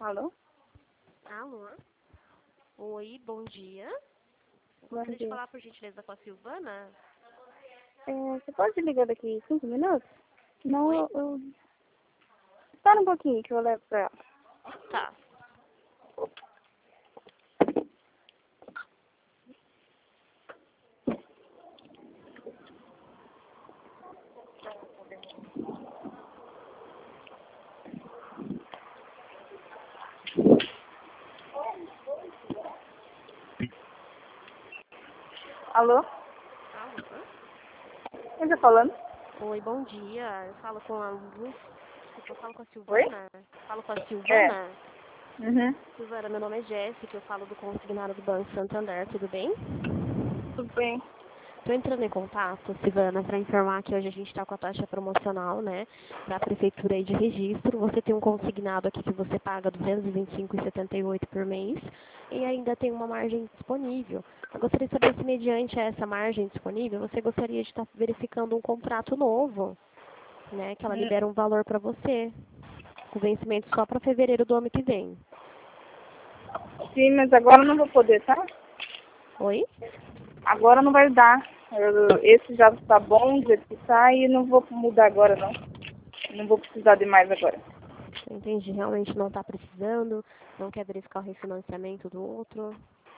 Alô? Alô? Oi, bom dia. Bom Gostaria de dia. falar, por gentileza, com a Silvana? Você pode ligar daqui 5 minutos? Não, Oi? eu... Espera um pouquinho que eu levo pra ela. Tá. Alô? Alô? Quem tá falando? Oi, bom dia. Eu falo com a Lu. Desculpa, eu falo com a Oi? Silvana? Falo com a É. Silvana? Uhum. Silvana, meu nome é Jéssica, eu falo do consignado do Banco Santander, tudo bem? Tudo bem. Estou entrando em contato, Silvana, para informar que hoje a gente está com a taxa promocional, né, para a prefeitura aí de registro. Você tem um consignado aqui que você paga R$ 225,78 por mês e ainda tem uma margem disponível. Eu gostaria de saber se, mediante essa margem disponível, você gostaria de estar verificando um contrato novo, né, que ela libera um valor para você, com vencimento só para fevereiro do ano que vem. Sim, mas agora eu não vou poder, tá? Oi? Agora não vai dar. Esse já tá bom do jeito que tá e não vou mudar agora, não. Não vou precisar de mais agora. Entendi, realmente não está precisando, não quer verificar o refinanciamento do outro.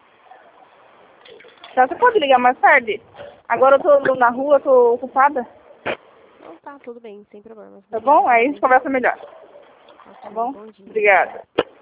Tá, você pode ligar mais tarde? Agora eu tô na rua, tô ocupada. Não, tá, tudo bem, sem problemas. Tá Obrigada bom? pela Aí a gente atenção. conversa melhor. Tá Ok, bom? bom dia. Obrigada.